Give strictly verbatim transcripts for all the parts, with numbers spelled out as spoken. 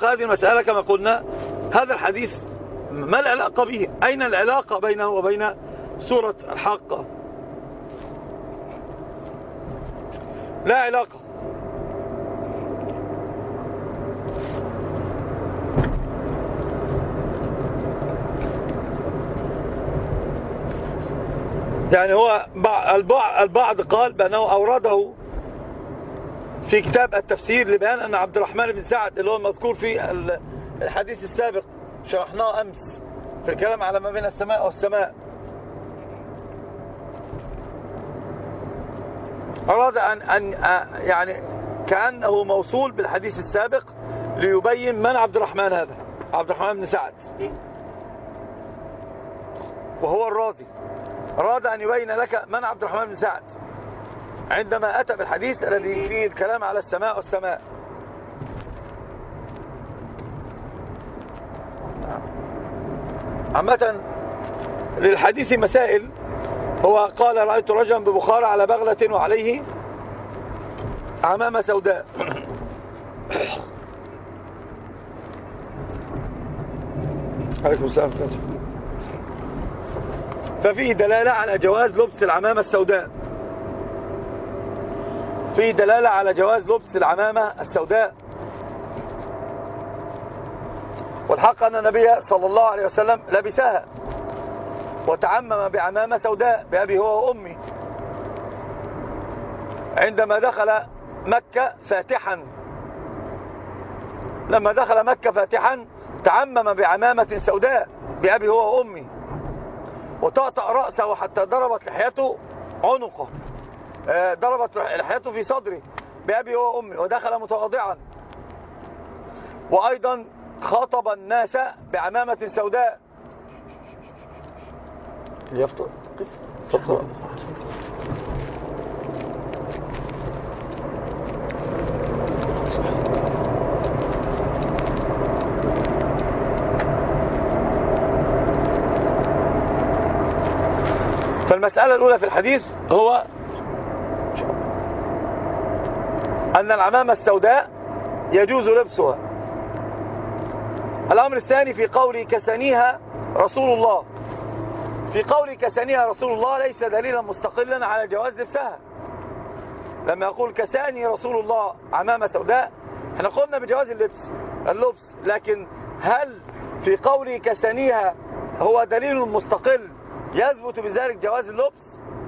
الحقيقة هذه المسألة كما قلنا هذا الحديث ما العلاقة به؟ أين العلاقة بينه وبين سورة الحاقة؟ لا علاقة. يعني هو البعض قال بأنه أورده في كتاب التفسير لبيان أن عبد الرحمن بن سعد اللي هو المذكور في الحديث السابق شرحناه أمس في الكلام على ما بين السماء والسماء، أراد أن, أن يعني كأنه موصول بالحديث السابق ليبين من عبد الرحمن هذا، عبد الرحمن بن سعد وهو الرازي. أراد أن يبين لك من عبد الرحمن بن سعد عندما أتى بالحديث الذي فيه الكلام على السماء والسماء. عامة للحديث مسائل. هو قال رأيت رجلا ببخارى على بغلة وعليه عمامة سوداء. عليكم السلام. ففيه دلالة على جواز لبس العمامة السوداء، فيه دلالة على جواز لبس العمامة السوداء. والحق أن النبي صلى الله عليه وسلم لبسها وتعمم بعمامة سوداء بأبي هو وأمي عندما دخل مكة فاتحا. لما دخل مكة فاتحا تعمم بعمامة سوداء بأبي هو وأمي، وطأطأ رأسه حتى ضربت لحيته عنقه، ضربت لحيته في صدره بأبي هو وأمي، ودخل متواضعا. وأيضا خاطب الناس بعمامة سوداء. يفطر تفضل. فالمسألة الأولى في الحديث هو أن العمامة السوداء يجوز لبسها. الأمر الثاني في قول كسانيها رسول الله، في قول كسانيها رسول الله ليس دليلا مستقلا على جواز لبسها. لما يقول كساني رسول الله عمامة سوداء احنا قلنا بجواز اللبس اللبس لكن هل في قول كسانيها هو دليل مستقل يثبت بذلك جواز اللبس؟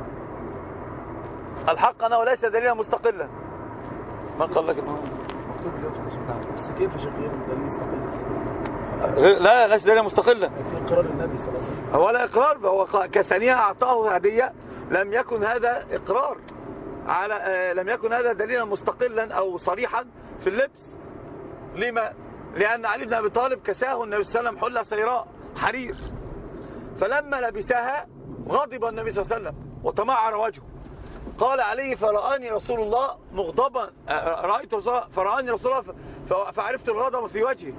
الحق أنه ليس دليلا مستقلا. من قال لك انه مكتوب اللبس بس كيف شكله دليل مستقل؟ لا ليس دليلا مستقلا. في قرار النبي صلى الله عليه وسلم هو لا إقرار، هو كسانيها أعطاه هدية، لم يكن هذا إقرار على آه لم يكن هذا دليلا مستقلا أو صريحا في اللبس. لما؟ لأن علي بن أبي طالب كساه النبي صلى الله عليه وسلم حلة سيراء حرير، فلما لبسها غضب النبي صلى الله عليه وسلم وتمعر وجهه. قال علي فرآني رسول الله مغضبا، رأيت فرآني رسول الله فعرفت الغضب في وجهه،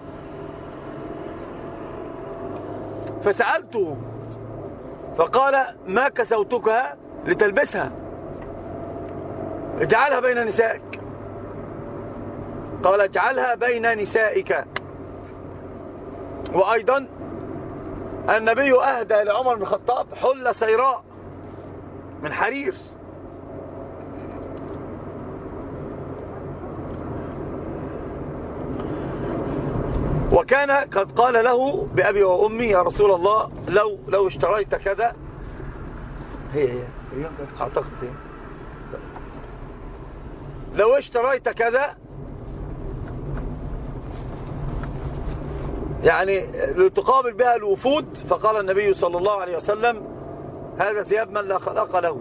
فسألته فقال ما كسوتكها لتلبسها، اجعلها بين نسائك. قال اجعلها بين نسائك. وأيضا النبي أهدى لعمر بن الخطاب حلة سيراء من حرير. وكان قد قال له بأبي وأمي يا رسول الله لو لو اشتريت كذا، هي هي أعتقد هي لو اشتريت كذا يعني لتقابل بها الوفود، فقال النبي صلى الله عليه وسلم هذا ثياب من لا خلق له.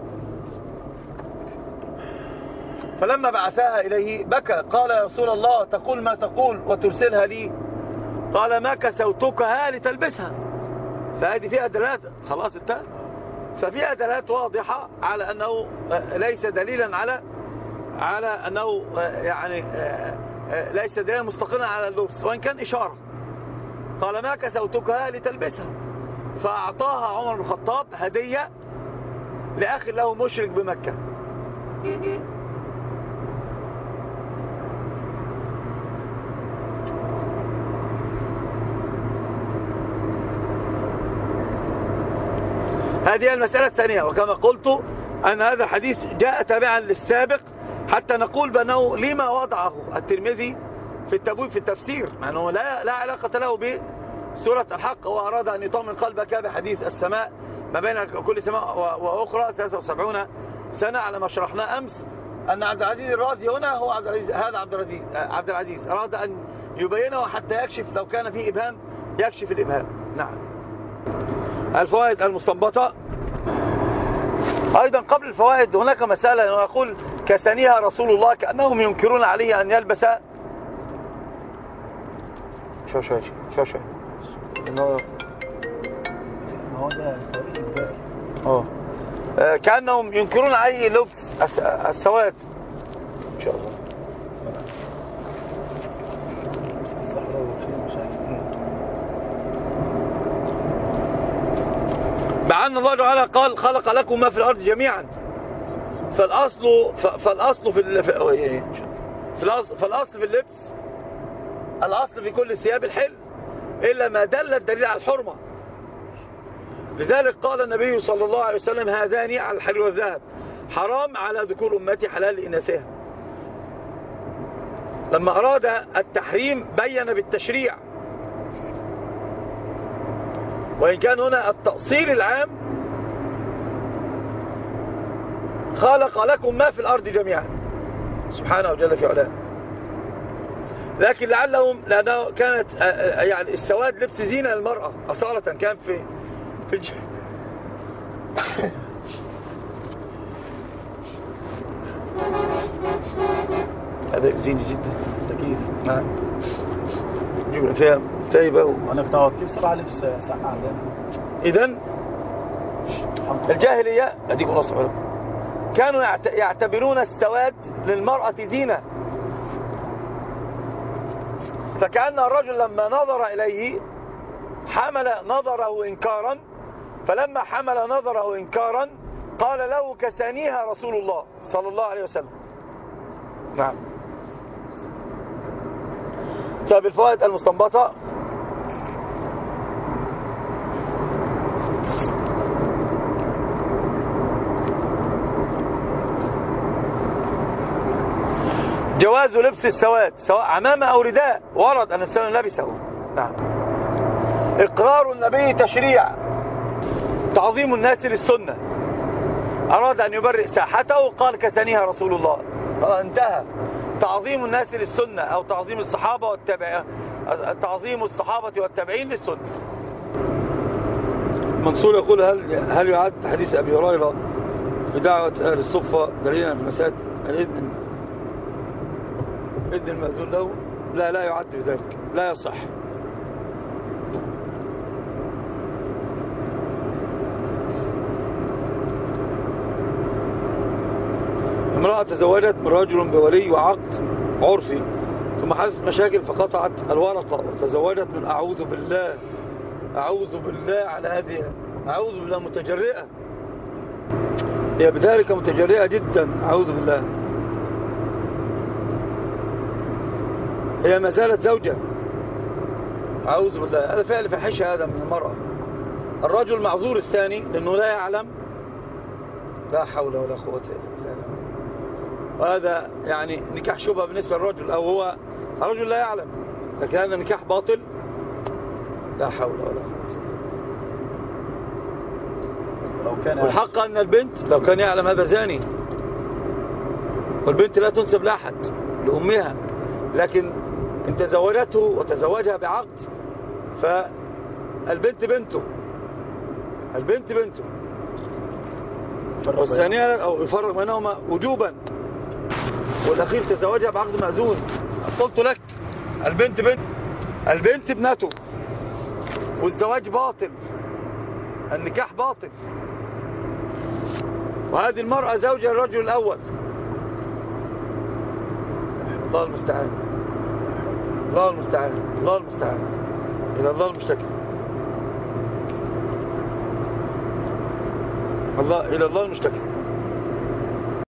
فلما بعثها إليه بكى، قال يا رسول الله تقول ما تقول وترسلها لي؟ قال ما كسوتكها لتلبسها. فهذه فيها دلالات خلاص انتهى، ففيها دلالات واضحة على أنه ليس دليلا على على أنه يعني ليس دليلا مستقلا على اللبس، وإن كان إشارة. قال ما كسوتكها لتلبسها، فأعطاها عمر بن الخطاب هدية لأخ له مشرك بمكة. هذه المسألة الثانية. وكما قلت أن هذا الحديث جاء تابعا للسابق حتى نقول بأنه لما وضعه الترمذي في التبويب في التفسير، مع أنه لا, لا علاقة له بسورة الحق. هو أراد أن يطمن قلبك بحديث السماء ما بين كل سماء وأخرى ثلاثة وسبعين سنة، على ما شرحنا أمس أن عبد العزيز الرازي هنا هو عبد العزيز، هذا عبد العزيز عبد العزيز أراد أن يبينه حتى يكشف لو كان فيه إبهام، يكشف الإبهام. نعم. الفوائد المستنبطة أيضا. قبل الفوائد هناك مسألة، أنه يقول كسانيها رسول الله، كأنهم ينكرون عليه أن يلبس شو شو شو شو إنه هو ده اه كأنهم ينكرون عليه لبس السواد. إن شاء الله. مع أن الله تعالى قال خلق لكم ما في الأرض جميعا، فالأصل فالأصل في في الأصل فالأصل في اللبس، الأصل في كل الثياب الحل إلا ما دل الدليل على الحرمة. لذلك قال النبي صلى الله عليه وسلم هذان على الحرير والذهب حرام على ذكور أمتي حلال لإناثها. لما أراد التحريم بين بالتشريع، وإن كان هنا التأصيل العام خلق لكم ما في الأرض جميعا سبحانه جل في علاه. لكن لعلهم لأنه كانت يعني السواد لبس زينة للمرأة أصالة، كان في في الج... هذا يؤذيني جدا. تكييف. نعم. جبنا فيها تايبة و... أنا كنت كيف صراحة لبس ساعة. إذن الجاهلية هذيك نص كانوا يعتبرون السواد للمرأة زينة، فكأن الرجل لما نظر إليه حمل نظره إنكارا، فلما حمل نظره إنكارا قال له كسانيها رسول الله صلى الله عليه وسلم. نعم. طيب الفوائد المستنبطة. جواز لبس السواد سواء عمامة أو رداء، ورد أن السلام لبسه. نعم. إقرار النبي تشريع، تعظيم الناس للسنة، أراد أن يبرئ ساحته قال كسانيها رسول الله، انتهى. تعظيم الناس للسنة أو تعظيم الصحابة والتابعين، تعظيم الصحابة والتابعين للسنة. منصور يقول هل هل يعد حديث أبي هريرة في دعوة أهل الصفة دليلا في مسألة الإذن إذن المأذون له؟ لا لا يعد بذلك، لا يصح. امرأة تزوجت من رجل بولي وعقد عرفي، ثم حدثت مشاكل فقطعت الورقة وتزوجت من أعوذ بالله أعوذ بالله على هذه أعوذ بالله متجرئة، هي بذلك متجرئة جدا، أعوذ بالله. هي ما زالت زوجة، أعوذ بالله. هذا فعل فحشة هذا من المرأة. الرجل معذور الثاني لأنه لا يعلم، لا حول ولا قوة إلا بالله. وهذا يعني نكاح شبهة بالنسبة للرجل، أو هو الرجل لا يعلم، لكن هذا نكاح باطل، لا حول ولا قوة. لو كان والحق أن البنت لو كان يعلم هذا زاني، والبنت لا تنسب لأحد، لأمها، لكن ان تزوجته وتزوجها بعقد فالبنت بنته، البنت بنته. والثانية أو يفرق بينهما وجوبا، والأخير تزوجها بعقد مأذون. قلت لك البنت بنت، البنت ابنته، والزواج باطل، النكاح باطل، وهذه المرأة زوجة الرجل الأول. الله المستعان، الله المستعان، الله المستعان، إلى الله المشتكي، الله إلى الله المشتكي.